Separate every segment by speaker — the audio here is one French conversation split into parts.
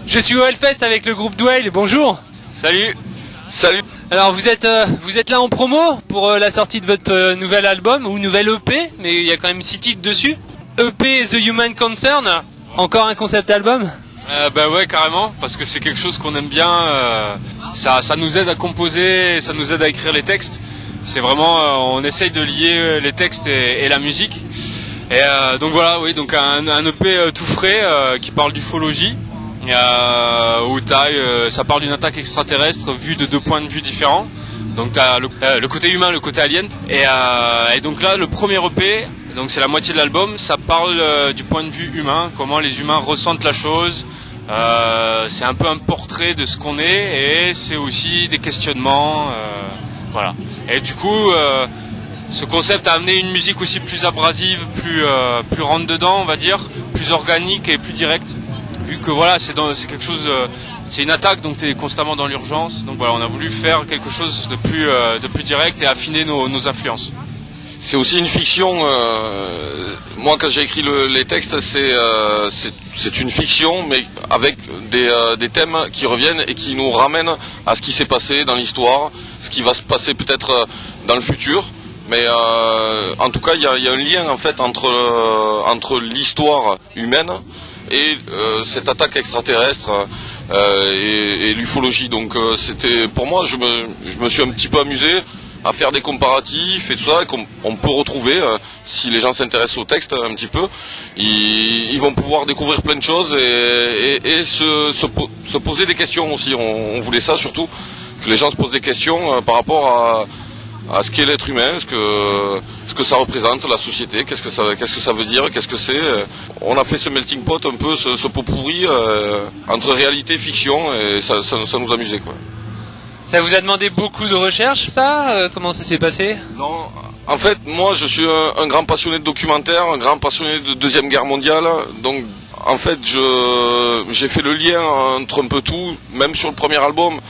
Speaker 1: Je suis au Hellfest avec le groupe Dwell, bonjour.
Speaker 2: Salut.
Speaker 3: Salut.
Speaker 1: Alors vous êtes là en promo pour la sortie de votre nouvel album, ou nouvelle EP, mais il y a quand même 6 titres dessus. EP The Human Concern, encore un concept album.
Speaker 2: Bah ouais, carrément, parce que c'est quelque chose qu'on aime bien, ça nous aide à composer, ça nous aide à écrire les textes. C'est vraiment, on essaye de lier les textes et la musique. Et donc voilà, oui, donc un EP tout frais qui parle d'ufologie. Où ça parle d'une attaque extraterrestre vue de 2 points de vue différents. Donc t'as le côté humain, le côté alien. Et donc là, le premier EP, donc c'est la moitié de l'album, ça parle du point de vue humain, comment les humains ressentent la chose. C'est un peu un portrait de ce qu'on est, et c'est aussi des questionnements. Voilà. Et du coup, ce concept a amené une musique aussi plus abrasive, plus rentre dedans, on va dire, plus organique et plus directe. Vu que voilà, c'est quelque chose, c'est une attaque, donc tu es constamment dans l'urgence. Donc voilà, on a voulu faire quelque chose de plus direct et affiner nos influences.
Speaker 3: C'est aussi une fiction. Moi, quand j'ai écrit les textes, c'est une fiction, mais avec des thèmes qui reviennent et qui nous ramènent à ce qui s'est passé dans l'histoire, ce qui va se passer peut-être dans le futur. Mais en tout cas, il y a un lien en fait entre l'histoire humaine et cette attaque extraterrestre et l'ufologie. Donc c'était, pour moi, je me suis un petit peu amusé à faire des comparatifs et tout ça, qu'on peut retrouver si les gens s'intéressent au texte un petit peu. Ils vont pouvoir découvrir plein de choses et se poser des questions aussi. On voulait ça surtout, que les gens se posent des questions par rapport à ce qu'est l'être humain, ce que ça représente, la société, qu'est-ce que ça veut dire, qu'est-ce que c'est. On a fait ce melting pot, un peu ce pot pourri entre réalité et fiction, et ça nous amusait, quoi.
Speaker 1: Ça vous a demandé beaucoup de recherche, ça? Comment ça s'est passé?
Speaker 3: Non, en fait, moi je suis un grand passionné de documentaire, un grand passionné de Deuxième Guerre mondiale, donc en fait j'ai fait le lien entre un peu tout, même sur le premier album.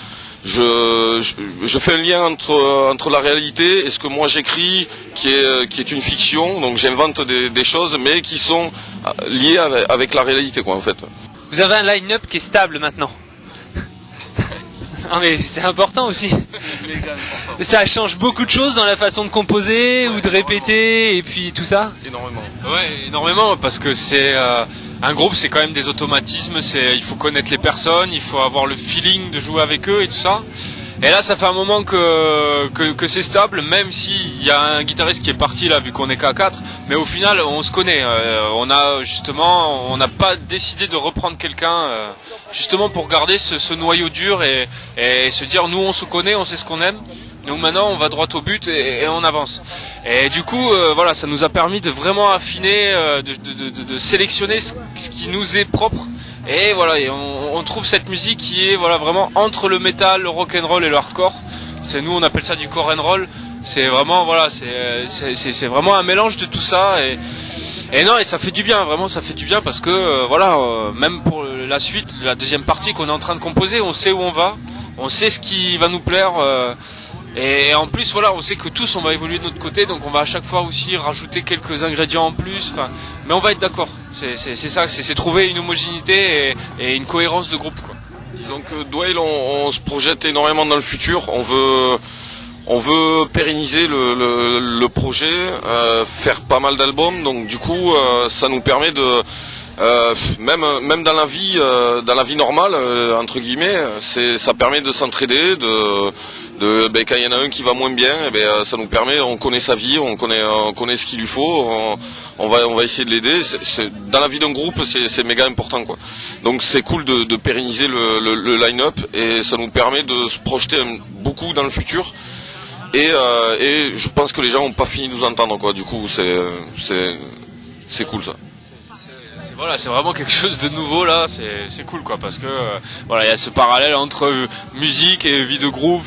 Speaker 3: Je fais un lien entre la réalité et ce que moi j'écris, qui est une fiction. Donc j'invente des choses, mais qui sont liées avec la réalité, quoi, en fait.
Speaker 1: Vous avez un line-up qui est stable maintenant. Non mais c'est important aussi. Ça change beaucoup de choses dans la façon de composer, ou de répéter, et puis tout ça.
Speaker 3: Énormément.
Speaker 2: Ouais, énormément, parce que c'est un groupe, c'est quand même des automatismes. Il faut connaître les personnes, il faut avoir le feeling de jouer avec eux et tout ça. Et là, ça fait un moment que c'est stable, même s'il y a un guitariste qui est parti là, vu qu'on est qu'à 4. Mais au final, on se connaît. On n'a pas décidé de reprendre quelqu'un, justement pour garder ce noyau dur et se dire, nous, on se connaît, on sait ce qu'on aime. Donc maintenant, on va droit au but et on avance. Et du coup, voilà, ça nous a permis de vraiment affiner, de sélectionner ce qui nous est propre. Et voilà, et on trouve cette musique qui est voilà vraiment entre le métal, le rock and roll et le hardcore. Nous on appelle ça du core and roll. C'est vraiment voilà, c'est vraiment un mélange de tout ça et non, et ça fait du bien, vraiment ça fait du bien, parce que voilà, même pour la suite, la deuxième partie qu'on est en train de composer, on sait où on va, on sait ce qui va nous plaire. Et en plus, voilà, on sait que tous on va évoluer de notre côté, donc on va à chaque fois aussi rajouter quelques ingrédients en plus. Enfin, mais on va être d'accord. C'est ça, c'est trouver une homogénéité et une cohérence de groupe, quoi.
Speaker 3: Donc Dwell, on se projette énormément dans le futur. On veut pérenniser le projet, faire pas mal d'albums. Donc du coup, ça nous permet de même dans la vie normale, entre guillemets, ça permet de s'entraider, quand il y en a un qui va moins bien, ça nous permet, on connaît sa vie, on connaît ce qu'il lui faut, on va essayer de l'aider. Dans la vie d'un groupe, c'est méga important, quoi. Donc c'est cool de pérenniser le line-up, et ça nous permet de se projeter beaucoup dans le futur. Et je pense que les gens n'ont pas fini de nous entendre, quoi. Du coup, c'est cool, ça.
Speaker 2: Voilà, c'est vraiment quelque chose de nouveau là, c'est cool, quoi, parce que voilà, il y a ce parallèle entre musique et vie de groupe.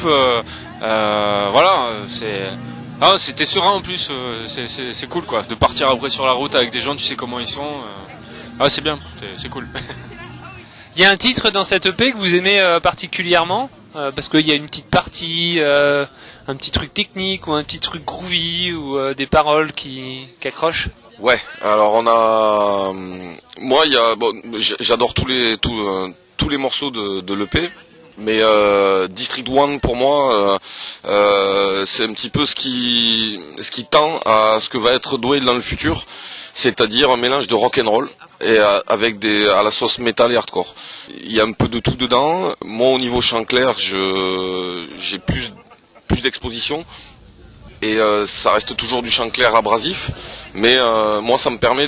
Speaker 2: Voilà, c'était serein en plus, c'est cool, quoi, de partir après sur la route avec des gens, tu sais comment ils sont. C'est bien, c'est cool.
Speaker 1: Il y a un titre dans cette EP que vous aimez particulièrement, parce qu'il y a une petite partie, un petit truc technique ou un petit truc groovy ou des paroles qui accrochent.
Speaker 3: Ouais, alors moi j'adore tous tous les morceaux de l'EP. Mais District 1 pour moi c'est un petit peu ce qui tend à ce que va être Dwayne dans le futur, c'est-à-dire un mélange de rock and roll et avec à la sauce métal et hardcore. Il y a un peu de tout dedans. Moi au niveau chant clair, j'ai plus d'exposition et ça reste toujours du chant clair abrasif, mais moi ça me permet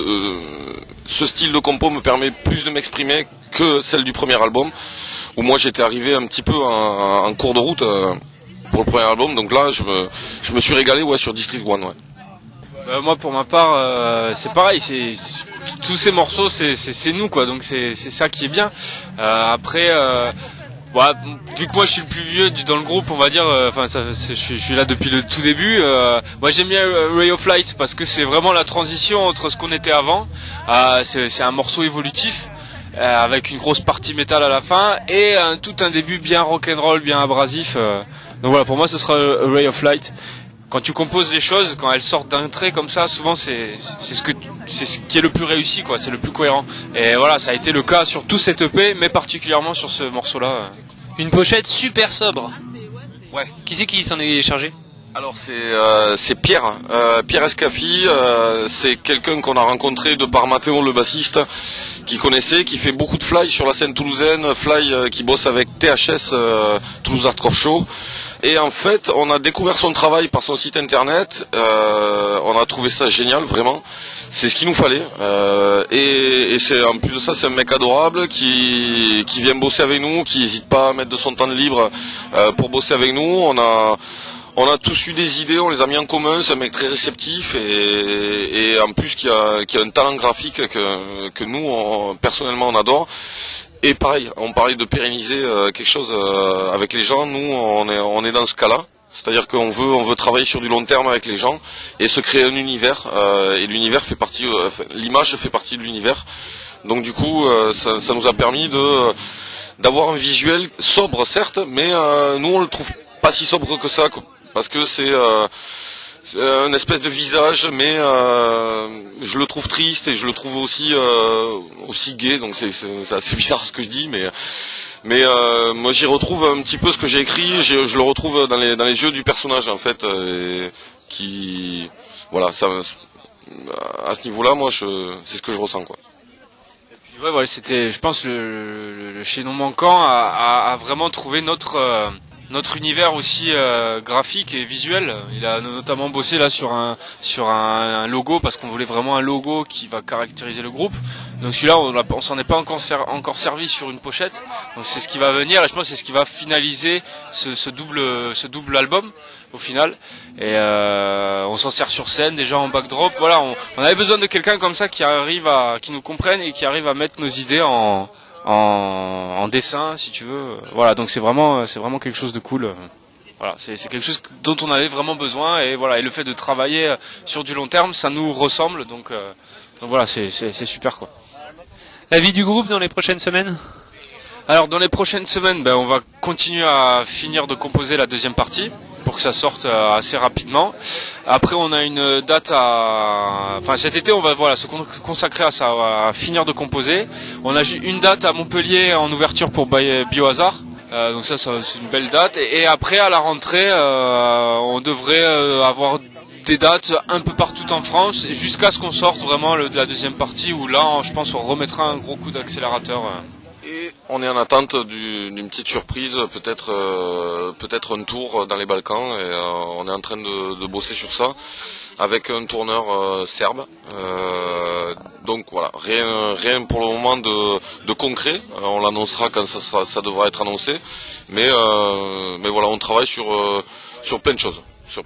Speaker 3: ce style de compo me permet plus de m'exprimer que celle du premier album, où moi j'étais arrivé un petit peu en cours de route pour le premier album, donc là je me suis régalé sur District 1. Ouais.
Speaker 2: Moi pour ma part c'est pareil, tous ces morceaux c'est nous quoi, donc c'est ça qui est bien. Après vu que moi je suis le plus vieux dans le groupe, on va dire, je suis là depuis le tout début. Moi j'aime bien Ray of Light parce que c'est vraiment la transition entre ce qu'on était avant. C'est un morceau évolutif avec une grosse partie métal à la fin et tout un début bien rock'n'roll, bien abrasif. Donc voilà, pour moi ce sera Ray of Light. Quand tu composes les choses, quand elles sortent d'un trait comme ça, souvent c'est ce qui est le plus réussi, quoi. C'est le plus cohérent. Et voilà, ça a été le cas sur tout cet EP, mais particulièrement sur ce morceau-là.
Speaker 1: Une pochette super sobre.
Speaker 3: Ouais.
Speaker 1: Qui c'est qui s'en est chargé ?
Speaker 3: Alors c'est Pierre Escaffi, c'est quelqu'un qu'on a rencontré de par Mathéo le bassiste, qui connaissait, qui fait beaucoup de fly sur la scène toulousaine, fly qui bosse avec THS, Toulouse Hardcore Show. Et en fait, on a découvert son travail par son site internet, on a trouvé ça génial, vraiment. C'est ce qu'il nous fallait. Et c'est, en plus de ça, c'est un mec adorable qui vient bosser avec nous, qui n'hésite pas à mettre de son temps de libre pour bosser avec nous. On a tous eu des idées, on les a mis en commun, c'est un mec très réceptif et en plus qui a un talent graphique que nous, personnellement, on adore. Et pareil, on parlait de pérenniser quelque chose avec les gens. Nous, on est dans ce cas-là. C'est-à-dire qu'on veut travailler sur du long terme avec les gens et se créer un univers. Et l'univers fait partie, l'image fait partie de l'univers. Donc du coup, ça nous a permis d'avoir un visuel sobre, certes, mais nous on le trouve pas si sobre que ça, parce que c'est un espèce de visage, mais je le trouve triste et je le trouve aussi gai, donc c'est assez bizarre ce que je dis, mais moi j'y retrouve un petit peu ce que j'ai écrit, je le retrouve dans les yeux du personnage en fait, voilà, ça, à ce niveau-là, moi c'est ce que je ressens, quoi.
Speaker 2: Ouais, voilà, c'était, je pense, le chaînon manquant à vraiment trouver notre univers aussi graphique et visuel. Il a notamment bossé là sur un logo, parce qu'on voulait vraiment un logo qui va caractériser le groupe. Donc celui-là, on s'en est pas encore servi sur une pochette. Donc c'est ce qui va venir, et je pense que c'est ce qui va finaliser ce double album au final. Et on s'en sert sur scène déjà en backdrop. Voilà, on avait besoin de quelqu'un comme ça qui nous comprenne et qui arrive à mettre nos idées en dessin, si tu veux. Voilà, donc c'est vraiment quelque chose de cool. Voilà, c'est quelque chose dont on avait vraiment besoin, et voilà, et le fait de travailler sur du long terme, ça nous ressemble, donc voilà, c'est super, quoi.
Speaker 1: La vie du groupe dans les prochaines semaines ?
Speaker 2: Alors dans les prochaines semaines, on va continuer à finir de composer la deuxième partie pour que ça sorte assez rapidement. Après, on a une date cet été, on va se consacrer à ça, à finir de composer. On a une date à Montpellier en ouverture pour Biohazard. Donc ça c'est une belle date. Et après, à la rentrée, on devrait avoir des dates un peu partout en France, jusqu'à ce qu'on sorte vraiment la deuxième partie, où là, je pense, on remettra un gros coup d'accélérateur.
Speaker 3: Et on est en attente d'une petite surprise, peut-être un tour dans les Balkans, et on est en train de bosser sur ça avec un tourneur serbe. Donc voilà, rien pour le moment de concret. On l'annoncera quand ça devra être annoncé, mais voilà, on travaille sur plein de choses,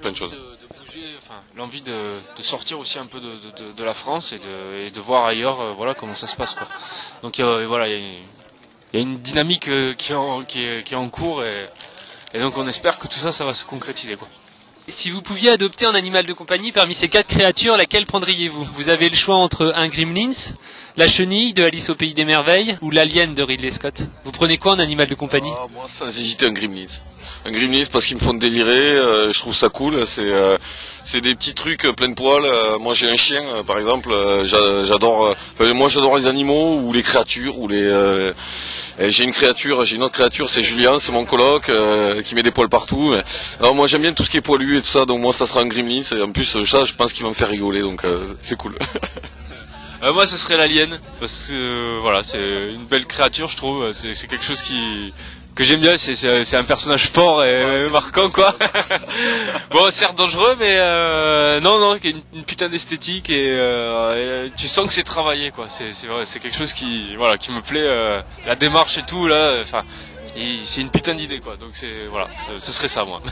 Speaker 2: l'envie de sortir aussi un peu de la France et de voir ailleurs, voilà comment ça se passe, quoi. Donc voilà, il y a une dynamique qui est en cours, et donc on espère que tout ça va se concrétiser, quoi.
Speaker 1: Si vous pouviez adopter un animal de compagnie parmi ces 4 créatures, laquelle prendriez-vous ? Vous avez le choix entre un Gremlins, La chenille de Alice au Pays des Merveilles ou l'alien de Ridley Scott? Vous prenez quoi en animal de compagnie?
Speaker 3: Moi, sans hésiter, un Gremlins. Un Gremlins parce qu'ils me font délirer, je trouve ça cool, c'est des petits trucs plein de poils. Moi j'ai un chien par exemple, j'adore les animaux ou les créatures ou j'ai une autre créature, c'est Julien, c'est mon coloc qui met des poils partout. Alors moi j'aime bien tout ce qui est poilu et tout ça, donc moi ça sera un Gremlins et en plus ça je pense qu'il va me faire rigoler, donc c'est cool.
Speaker 2: Moi ce serait l'alien parce que voilà, c'est une belle créature, je trouve, c'est quelque chose que j'aime bien, c'est un personnage fort et marquant quoi. Bon, certes dangereux, mais non, une putain d'esthétique et tu sens que c'est travaillé quoi. C'est quelque chose qui me plaît, la démarche et tout là. Enfin, c'est une putain d'idée quoi. Donc ce serait ça moi.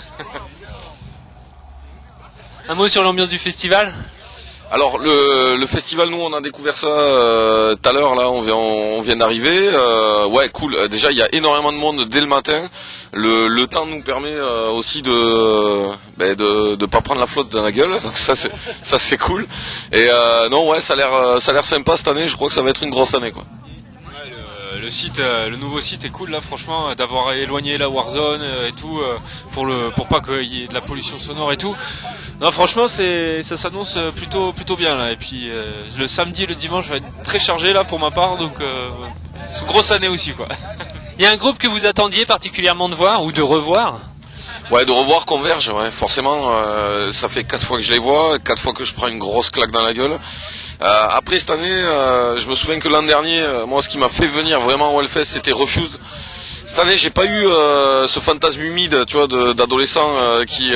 Speaker 1: Un mot sur l'ambiance du festival?
Speaker 3: Alors le festival, nous on a découvert ça tout à l'heure là, on vient d'arriver. Ouais, cool. Déjà il y a énormément de monde dès le matin. Le temps nous permet aussi de pas prendre la flotte dans la gueule. Donc ça c'est cool. Et non ouais, ça a l'air sympa cette année. Je crois que ça va être une grosse année quoi.
Speaker 2: Le nouveau site est cool là, franchement, d'avoir éloigné la Warzone et tout pour pas qu'il y ait de la pollution sonore et tout. Non, franchement, ça s'annonce plutôt bien là. Et puis le samedi et le dimanche va être très chargé là pour ma part, donc c'est une grosse année aussi quoi.
Speaker 1: Il y a un groupe que vous attendiez particulièrement de voir ou de revoir?
Speaker 3: Ouais, de revoir Converge, ouais, forcément, ça fait 4 fois que je les vois, 4 fois que je prends une grosse claque dans la gueule. Après cette année, je me souviens que l'an dernier, moi ce qui m'a fait venir vraiment au Hellfest, c'était Refused. Cette année, j'ai pas eu ce fantasme humide, tu vois, d'adolescent qui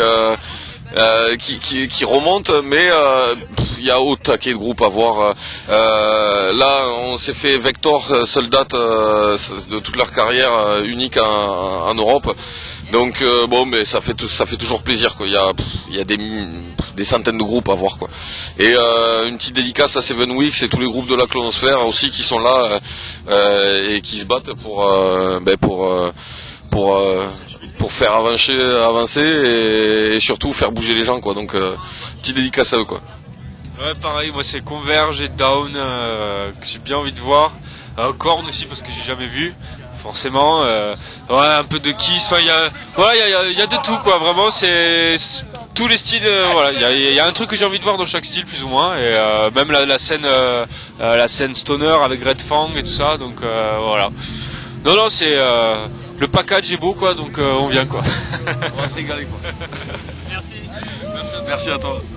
Speaker 3: remonte, mais il y a au taquet de groupes à voir. Là, on s'est fait Vector, seule date de toute leur carrière unique en Europe. Donc bon, mais ça fait toujours plaisir quoi. Il y a des centaines de groupes à voir quoi. Et une petite dédicace à Seven Weeks et tous les groupes de la Clonosphère aussi qui sont là et qui se battent pour faire avancer et surtout faire bouger les gens quoi. Donc petite dédicace à eux quoi.
Speaker 2: Ouais, pareil, moi c'est Converge et Down que j'ai bien envie de voir. Korn aussi parce que j'ai jamais vu. Forcément, ouais, un peu de Kiss. Enfin, il y a de tout quoi. Vraiment, c'est tous les styles. Voilà, il y a un truc que j'ai envie de voir dans chaque style plus ou moins. Et même la scène stoner avec Red Fang et tout ça. Donc voilà. Non, c'est le package est beau quoi. Donc on vient quoi.
Speaker 3: On va se régaler quoi.
Speaker 1: Merci.
Speaker 3: Merci à toi.